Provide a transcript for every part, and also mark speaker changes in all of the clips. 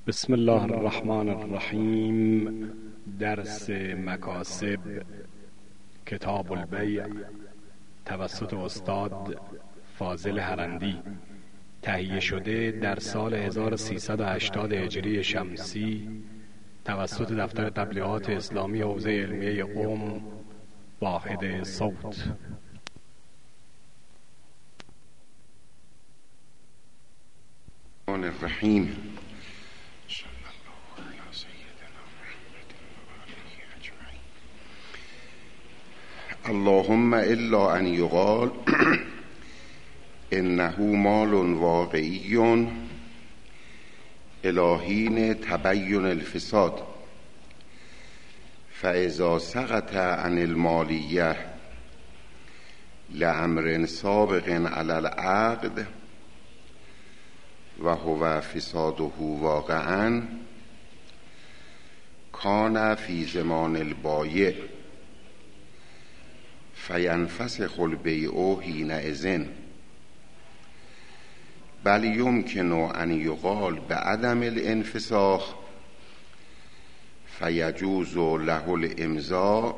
Speaker 1: بسم الله الرحمن الرحیم. درس مکاسب کتاب البیع توسط استاد فاضل هرندی، تهیه شده در سال 1380 هجری شمسی توسط دفتر تبلیغات اسلامی حوزه علمیه قم، واحد صوت.
Speaker 2: الرحیم. اللهم الا ان یقال انه مال واقعی الهین تبین الفساد، فاذا سقط عن المالیه لامر سابق علی العقد و هو فساده واقعا کان فی زمان البایع فینفسخ البیع حینئذ، بل یمکن ان یقال بعدم الانفساخ فیجوز له الامضاء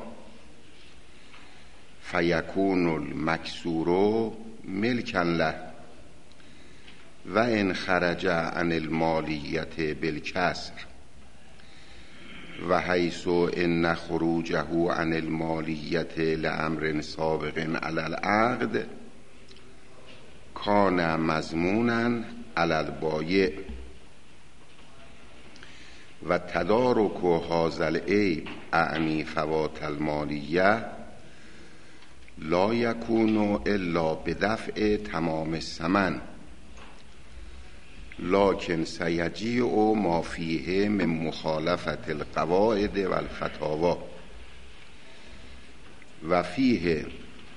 Speaker 2: فیکون المکسور ملکا له، و ان خرج عن المالیت بالکسر و حیث ان خروجه عن المالیت لامر سابق علی العقد کان مضمونا علی البایع، و تدارک هذا العیب اعنی فوات المالیه لا یکون الا بدفع تمام الثمن، لكن سیجیع ما فیه من مخالفت القواعد و الفتاوی و فیه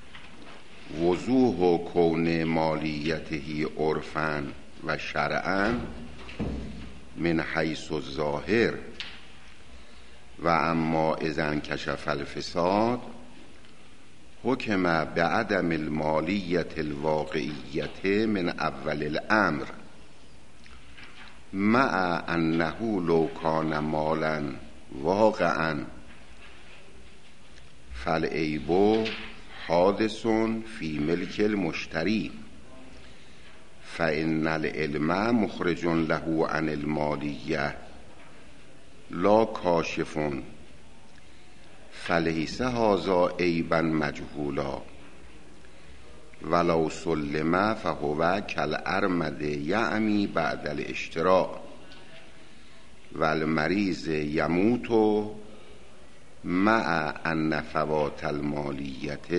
Speaker 2: وضوح کون مالیته عرفا و شرعا من حیث الظاهر، و اما اذا انکشف الفساد حکم بعدم المالیت الواقعیت من اول الامر، مع انه لو کان مالا واقعا فالعیب حادث فی ملک المشتری، فان العلم مخرج له عن المالیه لا کاشف، فلیس هذا عیبا مجهولا، ولو سلم فهو کالارمد یعمی بعد الاشتراء، و المریض یموت مع ان فوات المالیت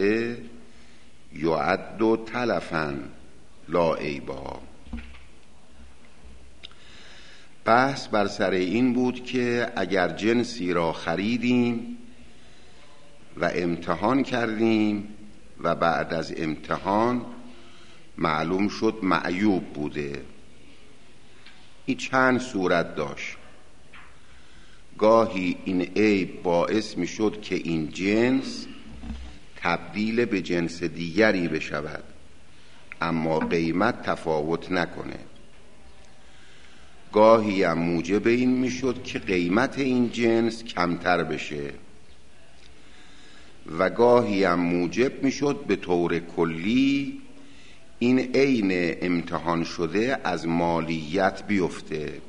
Speaker 2: یعد تلفا لا عیبا. بحث بر سر این بود که اگر جنسی را خریدیم و امتحان کردیم و بعد از امتحان معلوم شد معیوب بوده، این چند صورت داشت. گاهی این عیب باعث می شد که این جنس تبدیل به جنس دیگری بشود اما قیمت تفاوت نکنه، گاهی هم موجب این می شد که قیمت این جنس کمتر بشه، و گاهی هم موجب می شد به طور کلی این عین امتحان شده از مالیت بیفته.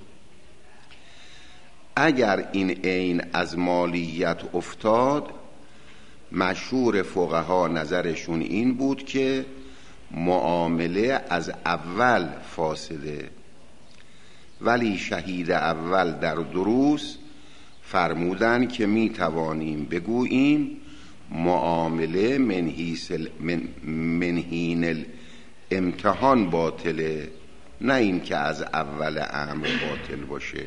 Speaker 2: اگر این عین از مالیت افتاد، مشهور فقها نظرشون این بود که معامله از اول فاسده، ولی شهید اول در دروس فرمودن که می توانیم بگوییم معامله منهین الامتحان باطله، نه این که از اول امر باطل باشه.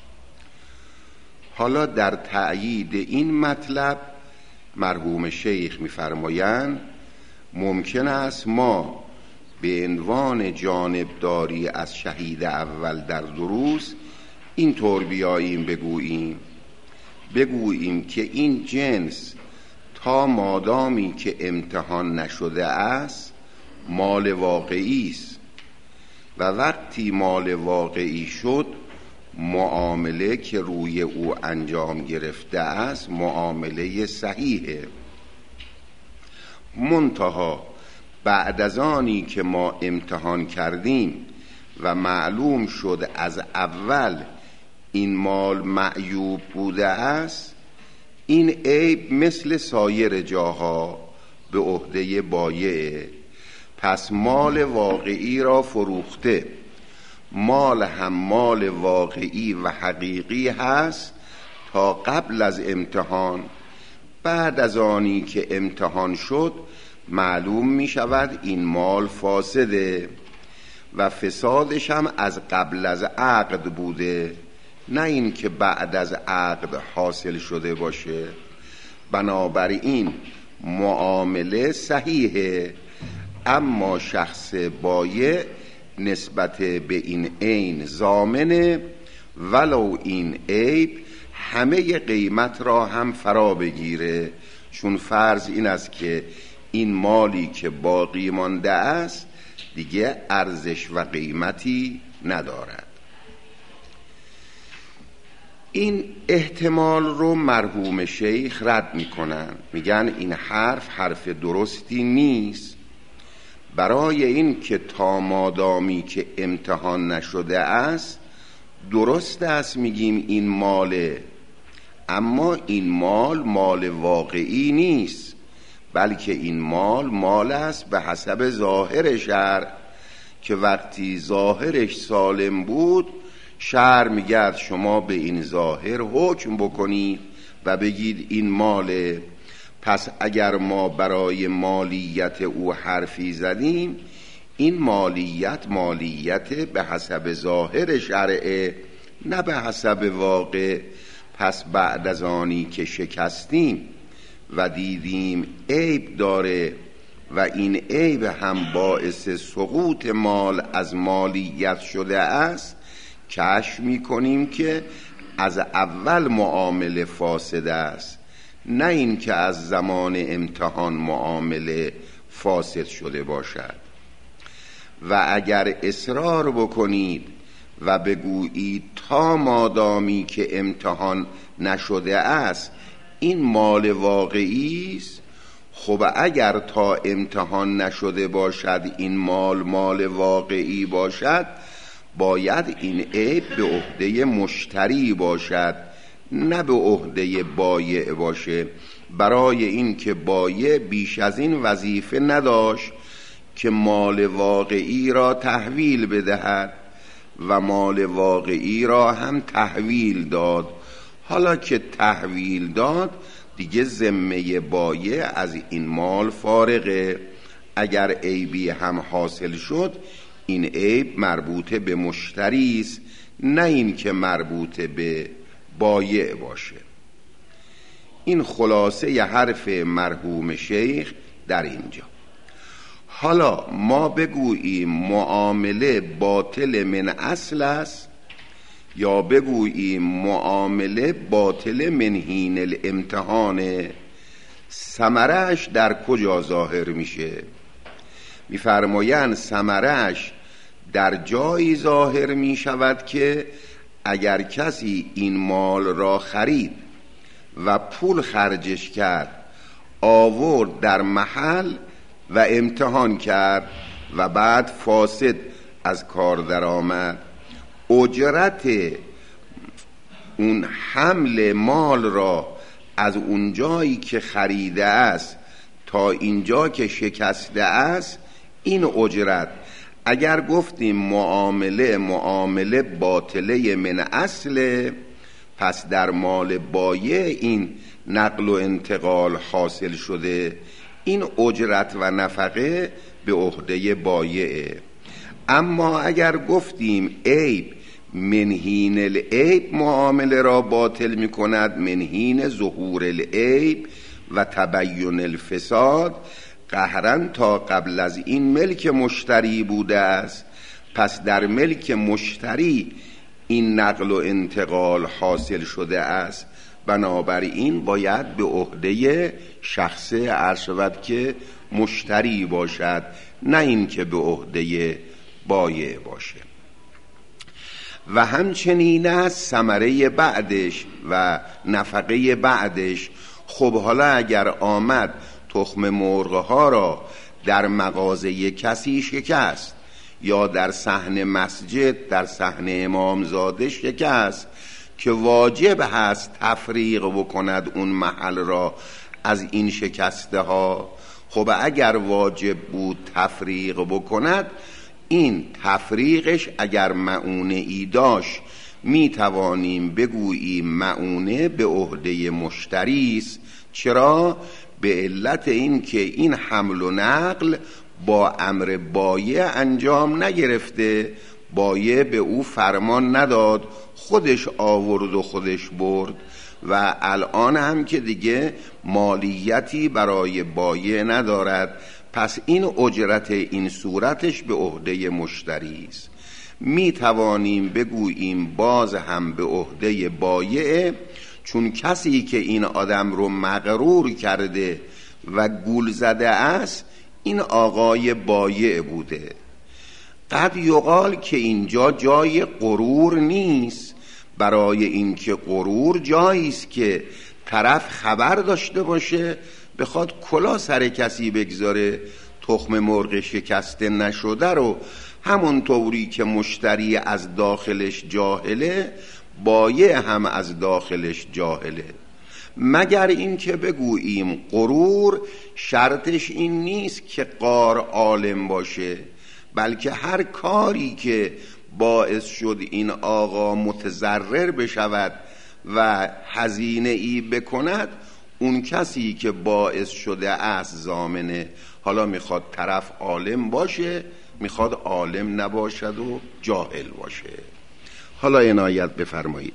Speaker 2: حالا در تأیید این مطلب مرحوم شیخ می‌فرمایند ممکن است ما به عنوان جانبداری از شهید اول در دروس این طور بیاییم بگوییم که این جنس تا مادامی که امتحان نشده است مال واقعی است، و وقتی مال واقعی شد معامله که روی او انجام گرفته است معامله صحیحه. منتها بعد از آنی که ما امتحان کردیم و معلوم شد از اول این مال معیوب بوده است، این عیب مثل سایر جاها به عهده بایعه. پس مال واقعی را فروخته. مال هم مال واقعی و حقیقی هست تا قبل از امتحان. بعد از آنی که امتحان شد معلوم می شود این مال فاسده و فسادش هم از قبل از عقد بوده، نه این که بعد از عقد حاصل شده باشه. بنابراین معامله صحیحه، اما شخص بایع نسبت به این عین ضامنه، ولو این عیب همه قیمت را هم فرا بگیره. چون فرض این است که این مالی که باقی مانده است دیگه ارزش و قیمتی ندارد. این احتمال رو مرحوم شیخ رد میکنن، میگن این حرف درستی نیست. برای این که تا مادامی که امتحان نشده است درست است میگیم این ماله، اما این مال واقعی نیست، بلکه این مال است به حسب ظاهر شرع، که وقتی ظاهرش سالم بود شرع میگه شما به این ظاهر حکم بکنید و بگید این ماله. پس اگر ما برای مالیت او حرفی زدیم، این مالیت به حسب ظاهر شرعه، نه به حسب واقع. پس بعد از آنی که شکستیم و دیدیم عیب داره و این عیب هم باعث سقوط مال از مالیت شده است، کشف می‌کنیم که از اول معامله فاسد است، نه این که از زمان امتحان معامله فاسد شده باشد. و اگر اصرار بکنید و بگویید تا مادامی که امتحان نشده است این مال واقعی است، خب اگر تا امتحان نشده باشد این مال واقعی باشد، باید این عیب به عهده مشتری باشد، نه به عهده بایع باشه. برای این که بایع بیش از این وظیفه نداشت که مال واقعی را تحویل بدهد و مال واقعی را هم تحویل داد. حالا که تحویل داد دیگه ذمه بایع از این مال فارغه. اگر عیبی هم حاصل شد این عیب مربوط به مشتری است، نه این که مربوط به بایع باشه. این خلاصه ی حرف مرحوم شیخ در اینجا. حالا ما بگوییم معامله باطل من اصل است یا بگوییم معامله باطل من حین الامتحانه، ثمره‌اش در کجا ظاهر میشه؟ میفرمایند ثمره‌اش در جایی ظاهر میشود که اگر کسی این مال را خرید و پول خرجش کرد، آورد در محل و امتحان کرد و بعد فاسد از کار در آمد، اجرت اون حمل مال را از اون جایی که خریده است تا اینجا که شکسته است، این اجرت اگر گفتیم معامله باطله من اصله، پس در مال بایع این نقل و انتقال حاصل شده، این اجرت و نفقه به عهده بایعه. اما اگر گفتیم عیب من حین العیب معامله را باطل می کند، من حین ظهور العیب و تبین الفساد، قهرن تا قبل از این ملک مشتری بوده است، پس در ملک مشتری این نقل و انتقال حاصل شده است، بنابراین باید به عهده شخص عرض شود که مشتری باشد، نه این که به عهده بایع باشه. و همچنین است ثمره بعدش و نفقه بعدش. خب حالا اگر آمد تخم مرغ ها را در مغازه کسی شکست یا در صحن مسجد در صحن امامزاده شکست که واجب هست تفریق بکند اون محل را از این شکسته ها، خب اگر واجب بود تفریق بکند، این تفریقش اگر مؤونه ای داشت می توانیم بگوییم مؤونه به عهده مشتری است. چرا؟ به علت این که این حمل و نقل با امر بایع انجام نگرفته، بایع به او فرمان نداد، خودش آورد و خودش برد و الان هم که دیگه مالیتی برای بایع ندارد، پس این اجرت این صورتش به عهده مشتری است. می توانیم بگوییم باز هم به عهده بایع، چون کسی که این آدم رو مغرور کرده و گول زده است این آقای بایع بوده. قد یقال که اینجا جای غرور نیست، برای اینکه غرور جایی است که طرف خبر داشته باشه بخواد کلا سر کسی بگذاره، تخم مرغ شکسته نشده رو همون طوری که مشتری از داخلش جاهله بایع هم از داخلش جاهله. مگر این که بگوییم غرور شرطش این نیست که قار عالم باشه، بلکه هر کاری که باعث شد این آقا متضرر بشود و هزینه ای بکند، اون کسی که باعث شده است ضامنه. حالا میخواد طرف عالم باشه، میخواد عالم نباشد و جاهل باشه. حالا عنایت بفرمایید.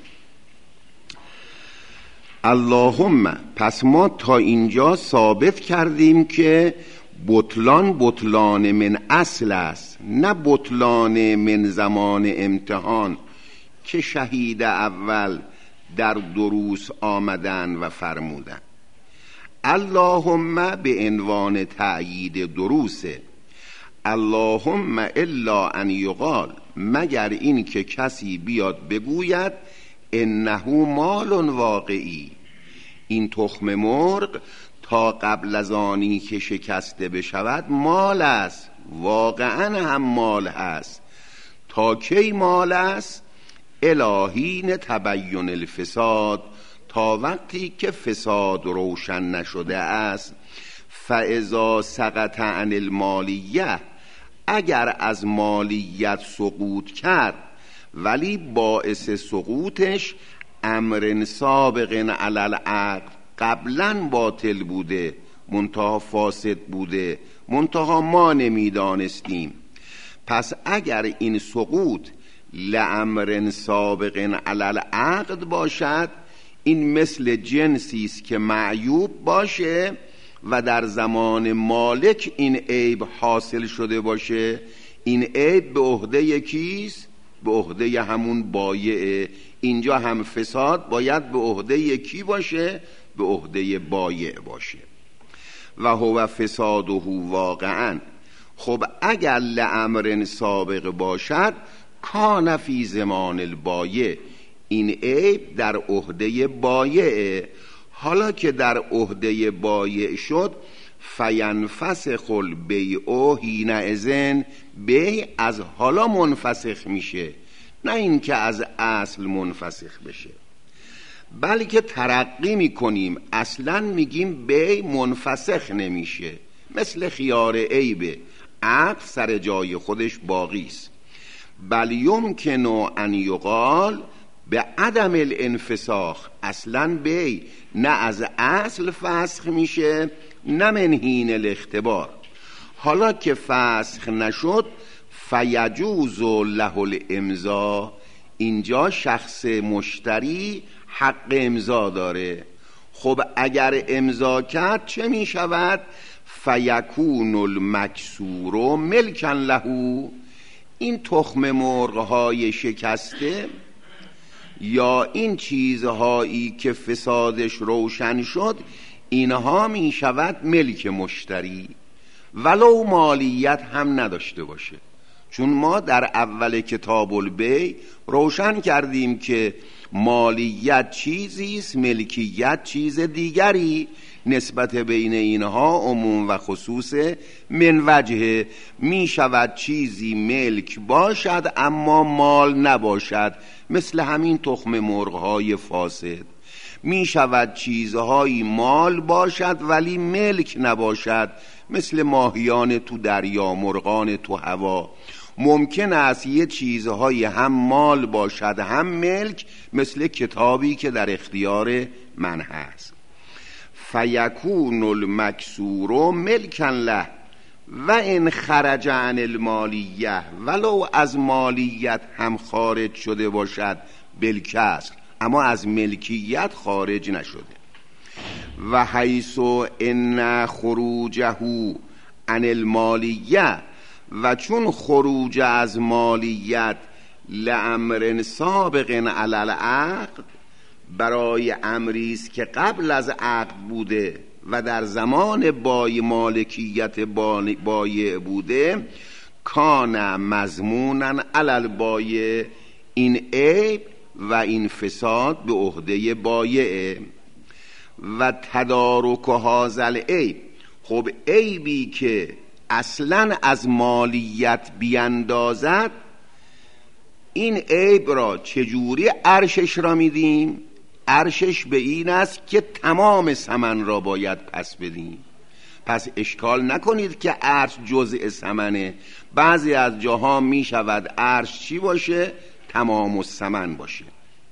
Speaker 2: اللهم، پس ما تا اینجا ثابت کردیم که بطلان من اصل است، نه بطلان من زمان امتحان که شهید اول در دروس آمدن و فرمودن. اللهم به عنوان تأیید دروسه. اللهم الا ان یقال، مگر این که کسی بیاد بگوید انه مال واقعی، این تخم مرغ تا قبل از آنی که شکسته بشود مال است، واقعا هم مال هست. تا کی مال است؟ الهین تبین الفساد، تا وقتی که فساد روشن نشده است. فاذا سقط عن المالیه، اگر از مالیت سقوط کرد ولی باعث سقوطش امر سابق علی العقد، قبلا باطل بوده منتها فاسد بوده منتها ما نمیدانستیم، پس اگر این سقوط لامر سابق علی العقد باشد، این مثل جنسی است که معیوب باشه و در زمان مالک این عیب حاصل شده باشه. این عیب به عهده کیست؟ به عهده همون بایعه. اینجا هم فساد باید به عهده کی باشه؟ به عهده بایع باشه. و هو فساده واقعا. خب اگر لامر سابق باشد کان فی زمان البایع، این عیب در عهده بایعه. حالا که در عهده بایع شد، فینفسخ البیع حینئذ، بیع از حالا منفسخ میشه، نه اینکه از اصل منفسخ بشه. بلکه ترقی میکنیم، اصلا میگیم بیع منفسخ نمیشه، مثل خیار عیبه، عقد سر جای خودش باقی است. بل یمکن ان یقال به عدم الانفساخ، اصلا بیع نه از اصل فسخ میشه نه من حین الاختبار. حالا که فسخ نشد، فیجوز له الامضا، اینجا شخص مشتری حق امضا داره. خب اگر امضا کرد چه می شود؟ فیکون المکسور ملکا له، این تخم مرغ‌های شکسته یا این چیزهایی که فسادش روشن شد، اینها می شود ملک مشتری ولو مالیت هم نداشته باشه. چون ما در اول کتاب البیع روشن کردیم که مالیت چیزی است، ملکیت چیز دیگری. نسبت بین اینها عموم و خصوص من وجه. می شود چیزی ملک باشد اما مال نباشد، مثل همین تخم مرغ‌های فاسد. می شود چیزهایی مال باشد ولی ملک نباشد، مثل ماهیان تو دریا، مرغان تو هوا. ممکن است یه چیزهایی هم مال باشد هم ملک، مثل کتابی که در اختیار من هست. فیکون المکسور ملکا له و ان خرج عن المالیه، ولو از مالیت هم خارج شده باشد بالکسر، اما از ملکیت خارج نشده. و حیث ان خروجه عن المالیه، و چون خروج از مالیت لامر سابق علی العقد، برای امری است که قبل از عقد بوده و در زمان مالکیت بایع بوده، کان مضمونا علی البایع، این عیب و این فساد به عهده بایع. و تدارک هذا العیب، خب عیبی که اصلا از مالیت بیندازد، این عیب را چجوری ارشش را میدیم؟ ارشش به این است که تمام ثمن را باید پس بدیم. پس اشکال نکنید که ارش جزء ثمنه. بعضی از جاها می شود ارش چی باشه؟ تمام الثمن باشه.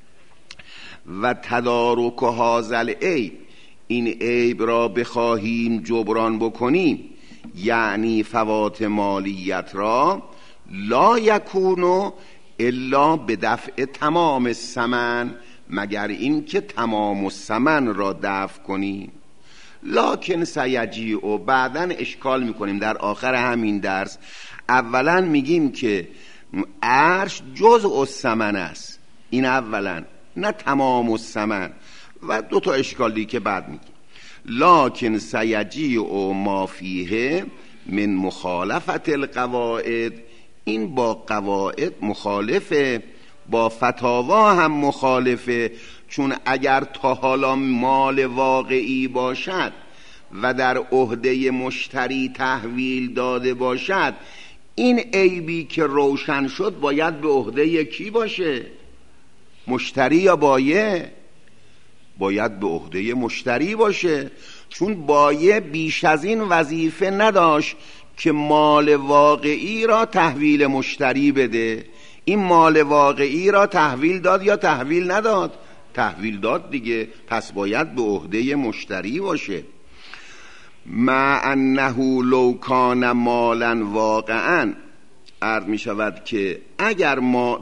Speaker 2: و تدارک هذا العیب، این عیب را بخواهیم جبران بکنیم، یعنی فوات مالیت را، لا یکونو الا به دفع تمام الثمن، مگر این که تمام الثمن را دفع کنیم. لکن سیجیع، بعدن اشکال میکنیم در آخر همین درس. اولا میگیم که ارش جزء الثمن است، این اولا، نه تمام الثمن. و دو تا اشکالی که بعد میگیم. لکن سیجیع ما فیه من مخالفت القواعد، این با قواعد مخالفه، با فتاوا هم مخالفه. چون اگر تا حالا مال واقعی باشد و در عهده مشتری تحویل داده باشد، این عیبی که روشن شد باید به عهده کی باشه؟ مشتری یا بایع؟ باید به عهده مشتری باشه، چون بایع بیش از این وظیفه نداشت که مال واقعی را تحویل مشتری بده. این مال واقعی را تحویل داد یا تحویل نداد؟ تحویل داد دیگه، پس باید به عهده مشتری باشه. مع انه لو کان مالا واقعا، عرض می شود که اگر ما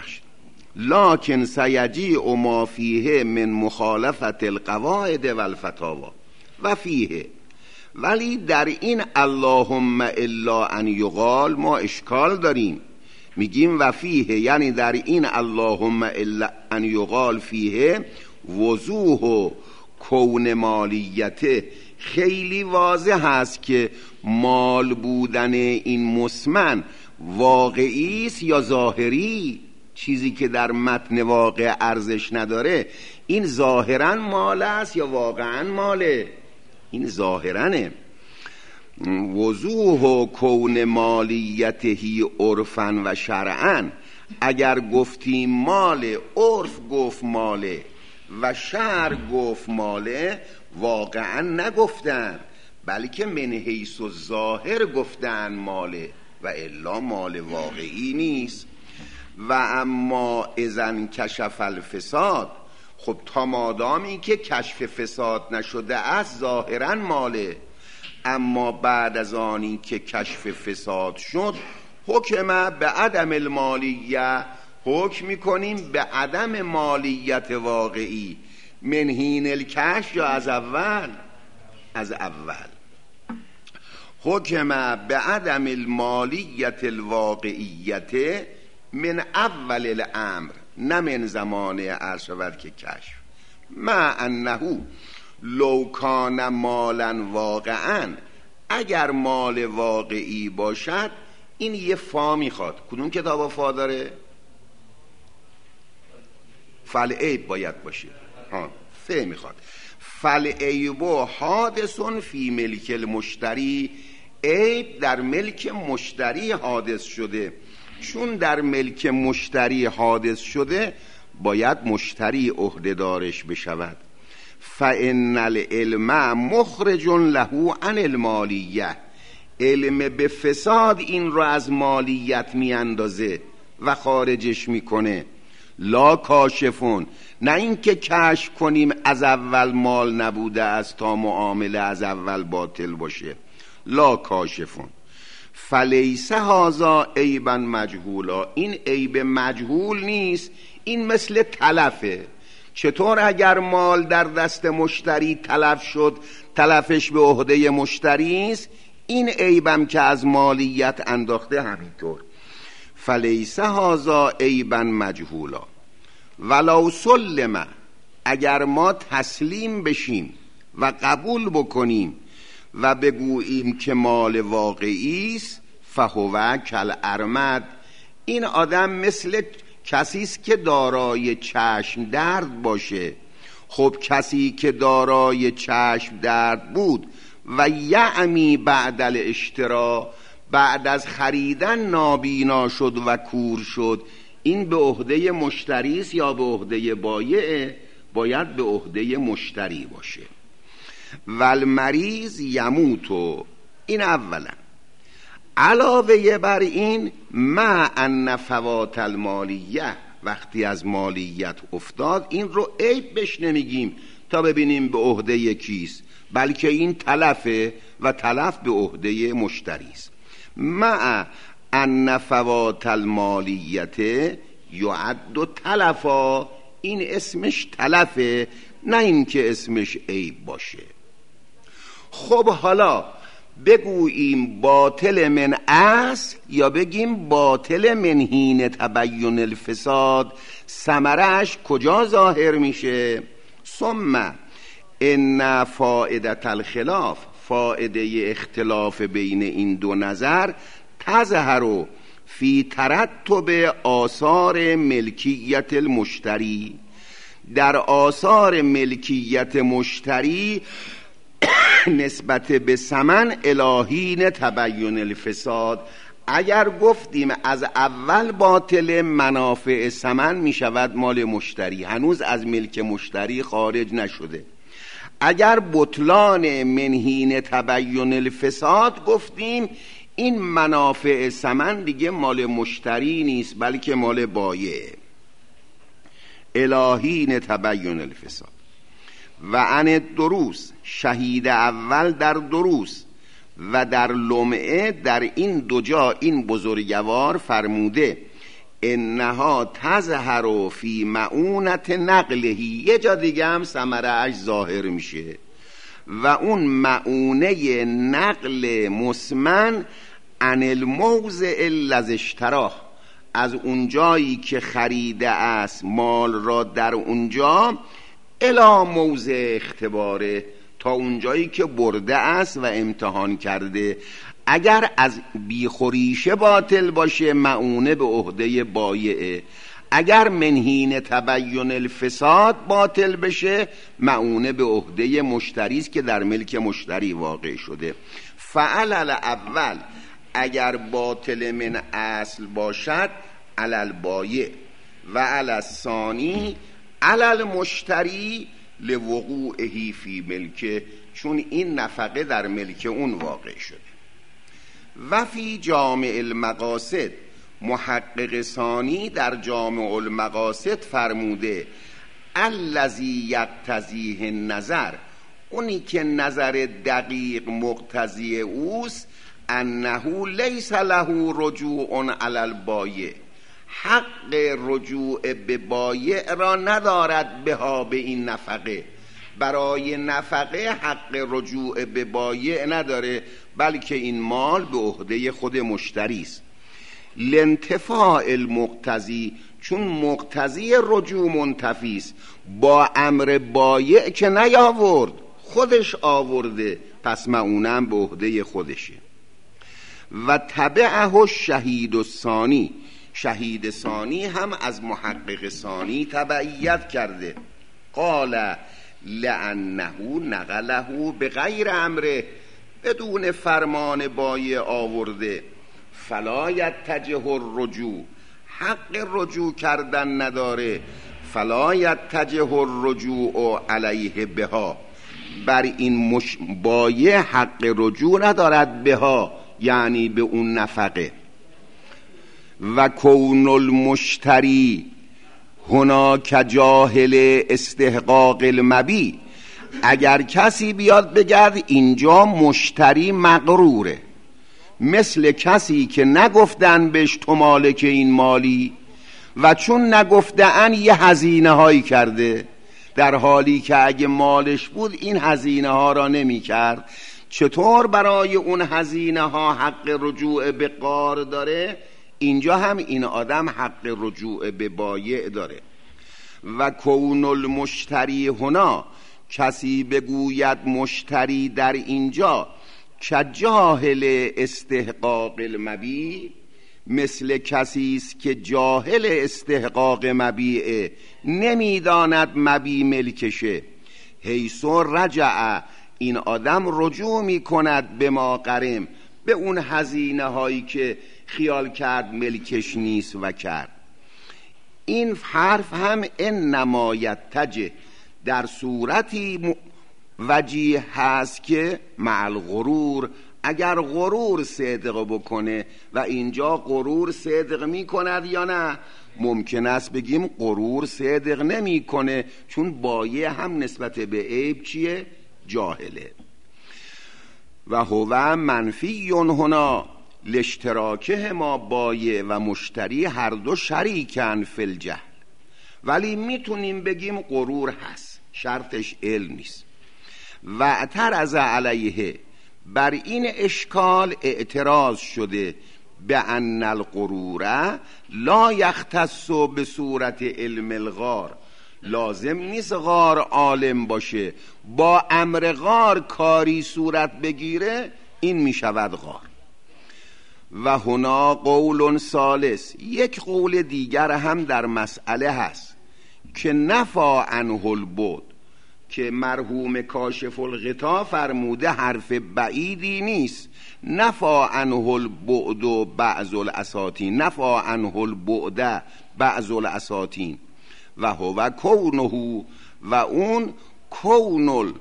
Speaker 2: لکن سیجیع ما فیه من مخالفت القواعد والفتاوا و فیه، ولی در این اللهم الا ان یقال ما اشکال داریم. میگیم و فیه، یعنی در این اللهم الا ان یقال فیه وضوح و کون مالیته، خیلی واضح هست که مال بودن این مسمن واقعی است یا ظاهری. چیزی که در متن واقع ارزش نداره، این ظاهرا مال است یا واقعا ماله؟ این ظاهرانه. وضوح و کون مالیتهی عرفا و شرعا، اگر گفتیم مال، عرف گفت ماله و شرع گفت ماله، واقعا نگفتن، بلکه من حیث الظاهر گفتن ماله، و الا مال واقعی نیست. و اما اذن کشف الفساد، خب تا مادامی که کشف فساد نشده است ظاهرا ماله، اما بعد از آنی که کشف فساد شد، حکم به عدم المالیه، حکم میکنیم به عدم مالیت واقعی. منهین الکشف یا از اول؟ از اول. حکم به عدم المالیت الواقعیت من اول الامر، نه من زمانه عرض شود که کشف. مع انه لو کان مالا واقعا، اگر مال واقعی باشد، این یه فا میخواد. کدوم کتابا فا داره؟ فالعیب باید باشه. ف میخواد. فالعیب حادثون فی ملک المشتری، عیب در ملک مشتری حادث شده. چون در ملک مشتری حادث شده باید مشتری عهده‌دارش بشود. فإن العلم مخرج له عن المالیه، علم به فساد این رو از مالیت میاندازه و خارجش میکنه. لا کاشفون، نه اینکه کشف کنیم از اول مال نبوده است تا معامله از اول باطل باشه. لا کاشفون. فلیس هذا عیبا مجهولا، این عیب مجهول نیست، این مثل تلفه. چطور اگر مال در دست مشتری تلف شد تلفش به عهده مشتری است، این عیبم که از مالیت انداخته همینطور. فلیس هذا عیبا مجهولا ولو سلم، اگر ما تسلیم بشیم و قبول بکنیم و بگوییم که مال واقعی است، فهو کالارمد، این آدم مثل کسی است که دارای چشم درد باشه. خب کسی که دارای چشم درد بود و یعمی بعد الاشترا، بعد از خریدن نابینا شد و کور شد، این به عهده مشتری است یا به عهده بایع؟ باید به عهده مشتری باشه. والمریض یموتو، این اولا. علاوه بر این مع ان فوات المالیه، وقتی از مالیت افتاد این رو عیب بش نمیگیم تا ببینیم به عهده کیست، بلکه این تلفه و تلف به عهده مشتری است. مع ان فوات المالیت یعد تلفا، این اسمش تلفه، نه اینکه اسمش عیب باشه. خب حالا بگوییم باطل من اصل یا بگیم باطل من حین تبین الفساد، ثمرش کجا ظاهر میشه؟ ثم ان فائدة الخلاف، فائده اختلاف بین این دو نظر، تظهر فی ترتب آثار ملکیت المشتری، در آثار ملکیت مشتری نسبت به ثمن الهین تبین الفساد. اگر گفتیم از اول باطل، منافع ثمن می شود مال مشتری، هنوز از ملک مشتری خارج نشده. اگر بطلان منحین تبین الفساد گفتیم، این منافع ثمن دیگه مال مشتری نیست بلکه مال بایع. الهین تبین الفساد. و عن دروس، شهید اول در دروس و در لمعه، در این دو جا این بزرگوار فرموده انها تظهر فی معونت نقلهی، یه جا دیگه هم ثمره اش ظاهر میشه و اون معونه نقل مسمن عن الموضع الذی اشتراه، از اون جایی که خریده است مال را در اونجا، الی موضع اختباره، تا اونجایی که برده است و امتحان کرده. اگر از بیخوریشه باطل باشه معونه به عهده بایعه، اگر منحین تبین الفساد باطل بشه معونه به عهده مشتری است که در ملک مشتری واقع شده. فعل اول، اگر باطل من اصل باشد علی البایع و علی الثانی علی المشتری لوقوعه فی ملکه، چون این نفقه در ملک اون واقع شده. و فی جامع المقاصد، محقق ثانی در جامع المقاصد فرموده الذی یقتضیه النظر، اونی که نظر دقیق مقتضی اوست، انه لیس له رجوع علی البایع، حق رجوع به بایع را ندارد بها به این نفقه، برای نفقه حق رجوع به بایع نداره، بلکه این مال به عهده خود مشتری است. لانتفاع المقتضی، چون مقتضی رجوع منتفی است، با امر بایع که نیاورد، خودش آورده، پس معونم به عهده خودشه. و تبعه شهید الثانی، شهید ثانی هم از محقق ثانی تبعیت کرده. قال لأنه نقله به غیر امره، بدون فرمان بایع آورده. فلا یتجه الرجوع، حق رجوع کردن نداره. فلا یتجه الرجوع علیه بها، بر این بایع حق رجوع ندارد بها، یعنی به اون نفقه. و کون المشتری هناک جاهل استحقاق المبی، اگر کسی بیاد بگرد اینجا مشتری مغروره، مثل کسی که نگفتن بهش تو مالک این مالی و چون نگفتن یه هزینه هایی کرده، در حالی که اگه مالش بود این هزینه ها را نمی کرد. چطور برای اون هزینه ها حق رجوع به قار داره، اینجا هم این آدم حق رجوع به بایع داره. و کون المشتری هنا، کسی بگوید مشتری در اینجا که جاهل استحقاق المبیع، مثل کسی است که جاهل استحقاق مبیع، نمیداند مبیع ملکشه. حیث رجع، این آدم رجوع می کند به ما قرم، به اون هزینه هایی که خیال کرد ملکش نیست و کرد. این حرف هم انما یتجه در صورتی وجیه هست که مع الغرور، اگر غرور صدق بکنه، و اینجا غرور صدق می کند یا نه؟ ممکن است بگیم غرور صدق نمی کنه، چون بایع هم نسبت به عیب چیه؟ جاهله. و هو منفی هنا لاشتراکه ما بایع و مشتری هر دو شریکن فی الجهل، ولی میتونیم بگیم غرور هست، شرطش علم نیست. و اعترض علیه، بر این اشکال اعتراض شده، به ان الغرور لا یختص به صورت علم الغار، لازم نیست غار عالم باشه، با امر غار کاری صورت بگیره این میشود غار. و هنا قول ثالث، یک قول دیگر هم در مسئله هست که نفا عنه البعد، که مرحوم کاشف الغطا فرموده حرف بعیدی نیست. نفا عنه البعد و بعض الاساطین، نفا عنه البعد بعض الاساطین. و هو کونه، و اون کون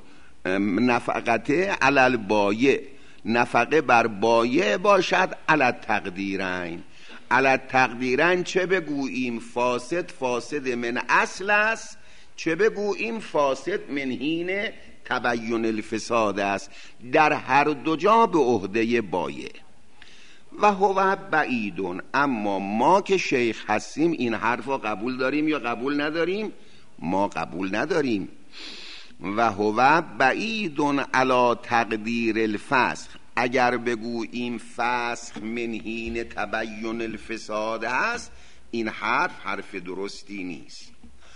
Speaker 2: نفقته علی البایع، نفقه بر بایع باشد علی التقدیرین. علی التقدیرین چه بگوییم؟ فاسد من اصل است، چه بگوییم فاسد من حین تبین الفساد است. در هر دو جا به عهده بایع. و هو بعیدون، اما ما که شیخ هستیم این حرف را قبول داریم یا قبول نداریم؟ ما قبول نداریم. و هو بعیدون علی تقدیر الفسخ، اگر بگوییم فسخ من حین تبین الفساد است، این حرف درستی نیست.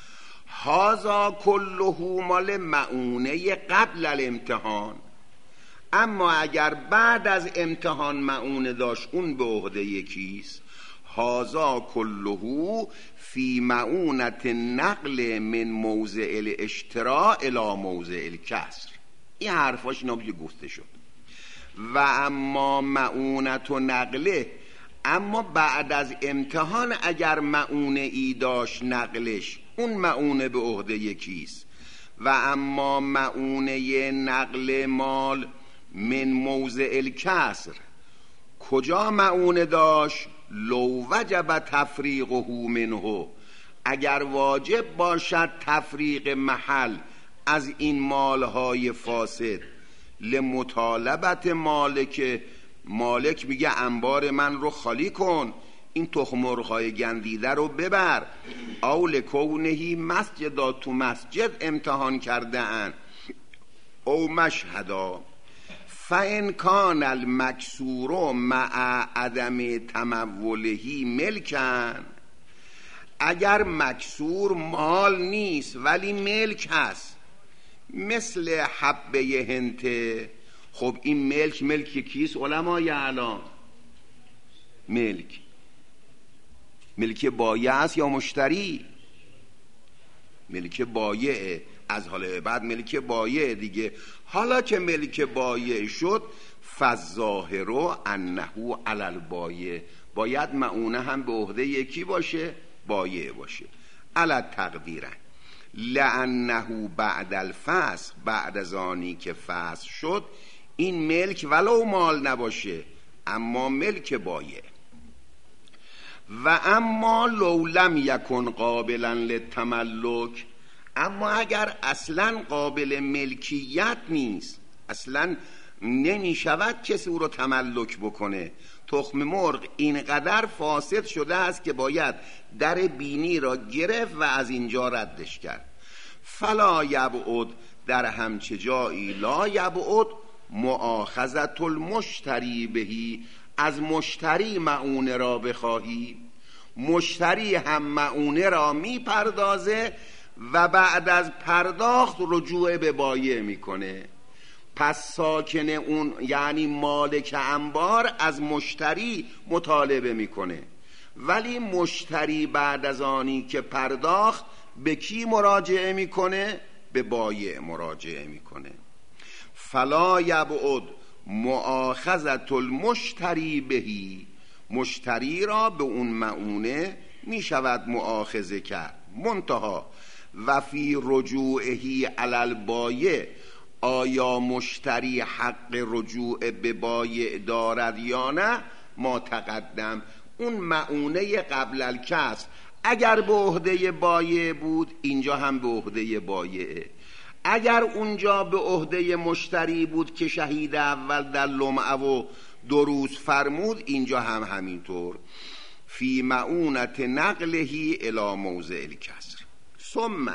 Speaker 2: هذا کله مال معونه قبل الامتحان، اما اگر بعد از امتحان معونه داشت اون به عهده یکیست. هذا کله فی معونت نقل من موضع الاشتراء الی موضع الکسر. این حرفاش نبی گفته شد. و اما معونت و نقله، اما بعد از امتحان اگر معونه ای داشت نقلش، اون معونه به عهده یکیست. و اما معونه نقل مال من موضع الکسر، کجا معونه داشت؟ لو وجب تفریقه منه، اگر واجب باشد تفریق محل از این مالهای فاسد، لمطالبت مالک میگه انبار من رو خالی کن، این تخم مرغ‌های گندیده رو ببر. او لکونهی مسجدا، تو مسجد امتحان کرده اند. او مشهدا، فإن کان المکسور مع عدم تمولهی ملکن، اگر مکسور مال نیست ولی ملک هست، مثل حبه هنته. خب این ملک کیست علمای اعلام؟ ملک بایع است یا مشتری؟ ملک بایع، از حال بعد ملک بایع دیگه. حالا که ملک بایع شد، فالظاهر انه علی البایع، باید مؤونه هم به عهده یکی باشه، بایع باشه. علی تقدیره لانه بعد الفسخ، بعد از آنی که فسخ شد این ملک ولو مال نباشه اما ملک بایع. و اما لو لم یکن قابلا للتملک، اما اگر اصلا قابل ملکیت نیست، اصلا نمی شود کسی او رو تملک بکنه، تخم مرغ اینقدر فاسد شده است که باید در بینی را گرفت و از اینجا ردش کرد. فلا یبعد، در همچه جایی لا یبعد مؤاخذة المشتری بهی، از مشتری مؤونه را بخواهی. مشتری هم مؤونه را می پردازه و بعد از پرداخت رجوع به بایع میکنه. پس ساکن اون یعنی مالک انبار از مشتری مطالبه میکنه، ولی مشتری بعد از آنی که پرداخت به کی مراجعه میکنه؟ به بایع مراجعه میکنه. فلا یبعد مؤاخذة المشتری بهی، مشتری را به اون مؤونه میشود مؤاخذه کرد. منتها و فی رجوعه علی البایع، آیا مشتری حق رجوع به بایع دارد یا نه؟ ما تقدم، اون مؤونه قبل الکسب اگر به عهده بایع بود اینجا هم به عهده بایعه، اگر اونجا به عهده مشتری بود که شهید اول در لمعه و دروس فرمود اینجا هم همینطور. فی مؤونت نقلهی الی موضع الکسر. ثم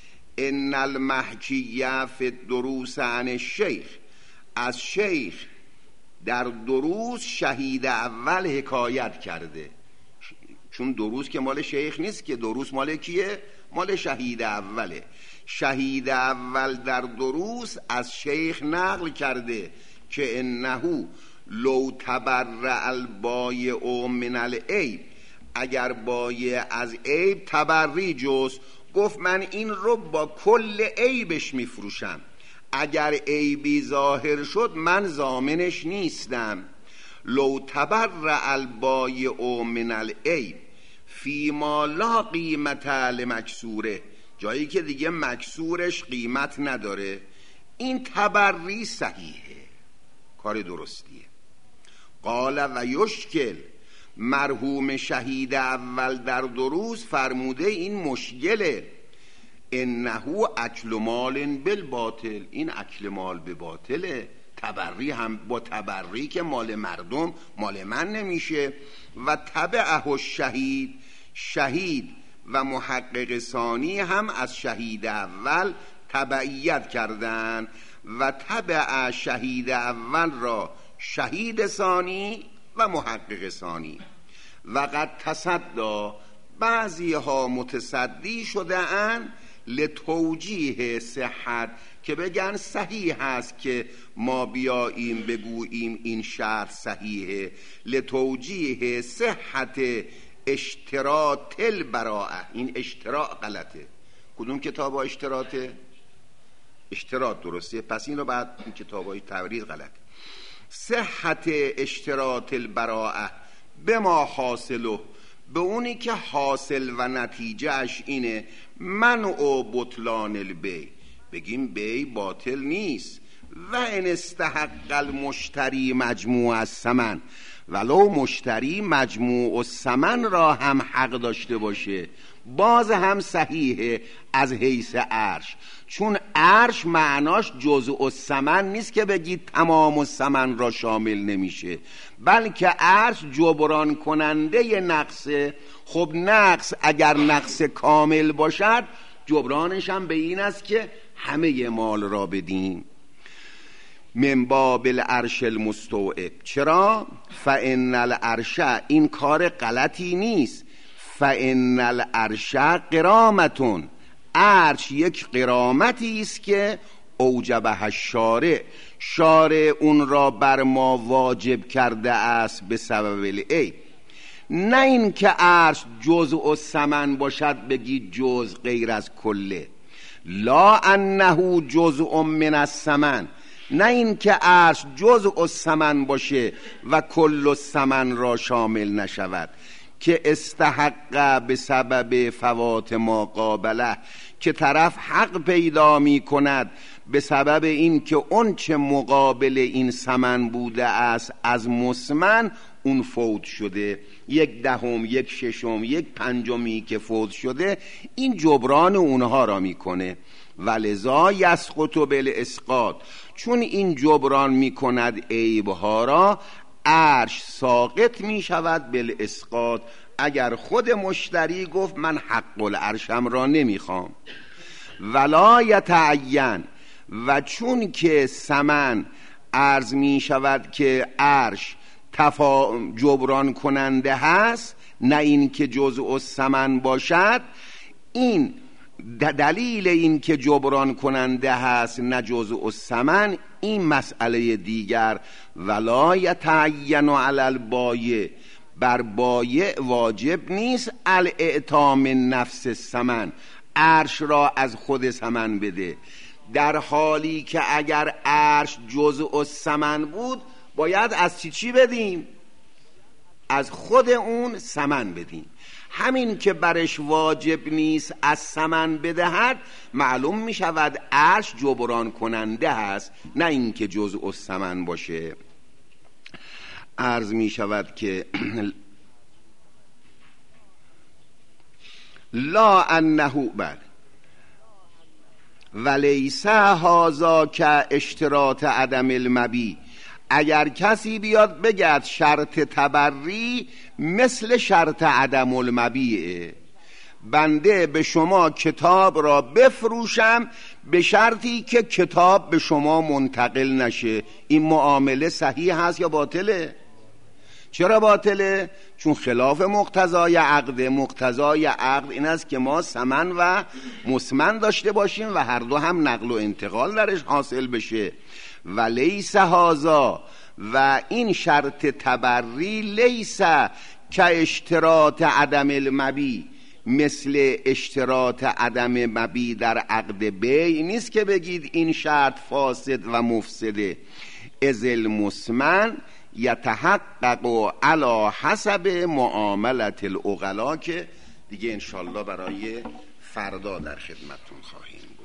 Speaker 2: ان المحکیه فی الدروس عن الشیخ، از شیخ در دروس شهید اول حکایت کرده، چون دروس که مال شیخ نیست که، دروس مال کیه؟ مال شهید اوله. شهید اول در دروس از شیخ نقل کرده که انه لو تبرع البایع من العیب، اگر بایع از عیب تبری جست، گفت من این رو با کل عیبش میفروشم، اگر عیبی ظاهر شد من ضامنش نیستم. لو تبرع البایع من العیب فیما لا قیمت لمکسوره، جایی که دیگه مکسورش قیمت نداره، این تبری صحیحه، کار درستیه. قال و یشکل، مرحوم شهید اول در دروس فرموده این مشکله، انه اکل مال بالباطل، این اکل مال به باطله، تبری هم با تبری که مال مردم مال من نمیشه. و تبعه الشهید، شهید و محقق ثانی هم از شهید اول تبعیت کردن و تبع شهید اول را شهید ثانی و محقق ثانی. و قد تصدی، بعضی ها متصدی شده اند لتوجیه صحت، که بگن صحیح هست که ما بیاییم بگوییم این شرط صحیحه، لتوجیه صحت اشتراط البراءه. این اشتراط غلطه. کدوم کتاب ها اشتراطه؟ اشتراط درسته، پس این رو بعد این کتاب های تبریز غلطه. صحت اشتراط البراءه به ما حاصله، به اونی که حاصل و نتیجهش اینه منع بطلان البیع، بگیم بیع باطل نیست. و ان استحق المشتری مجموع الثمن، ولو مشتری مجموع الثمن را هم حق داشته باشه باز هم صحیحه از حیث عرش، چون عرش معناش جزء الثمن نیست که بگید تمام الثمن را شامل نمیشه، بلکه عرش جبران کننده نقصه. خب نقص اگر نقص کامل باشد جبرانش هم به این است که همه مال را بدیم. من باب العرش المستوعب، چرا؟ فان العرش، این کار غلطی نیست، فان العرش قرامتون، عرش یک قرامتی است که اوجبه الشارع، شارع اون را بر ما واجب کرده است به سبب العیب. نه این که عرش جزء الثمن باشد بگید جزء غیر از کله. لا انه جزء من الثمن، نه این که عرش جزء الثمن باشه و کل الثمن را شامل نشود، که استحق به سبب فوات ما قابله، که طرف حق پیدا می کند به سبب این که اون چه مقابل این ثمن بوده است از مسمن اون فوت شده، 1/10 1/6 1/5 که فوت شده، این جبران اونها را میکنه. ولذا یسقط بالاسقاط، چون این جبران میکند عیبها را، عرش ساقط میشود بالاسقاط. اگر خود مشتری گفت من حق العرشم را نمیخوام. ولا یتعین، و چون که ثمن عرض میشود که عرش جبران کننده هست، نه این که جزء الثمن باشد، این دلیل این که جبران کننده هست نه جزء الثمن، این مسئله دیگر. ولا یتعین علی البایع، بر بایع واجب نیست الاعطاء من نفس الثمن، عرش را از خود ثمن بده، در حالی که اگر عرش جزء الثمن بود باید از چی بدیم؟ از خود اون ثمن بدیم. همین که برش واجب نیست از ثمن بدهد، معلوم می شود عرش جبران کننده هست، نه اینکه جزء الثمن باشه. عرض می شود که لا انه بل ولیس هذا که اشتراط عدم المبی، اگر کسی بیاد بگد شرط تبری مثل شرط عدم المبیعه، بنده به شما کتاب را بفروشم به شرطی که کتاب به شما منتقل نشه، این معامله صحیح هست یا باطله؟ چرا باطله؟ چون خلاف مقتضای عقد. مقتضای عقد این است که ما ثمن و مسمن داشته باشیم و هر دو هم نقل و انتقال درش حاصل بشه. و لیس هذا، و این شرط تبری لیس که اشتراط عدم المبی، مثل اشتراط عدم مبی در عقد بیع نیست که بگید این شرط فاسد و مفسده. اذ المسمن یتحقق علی حسب معاملت العقلا، که دیگه انشالله برای فردا در خدمتتون خواهیم.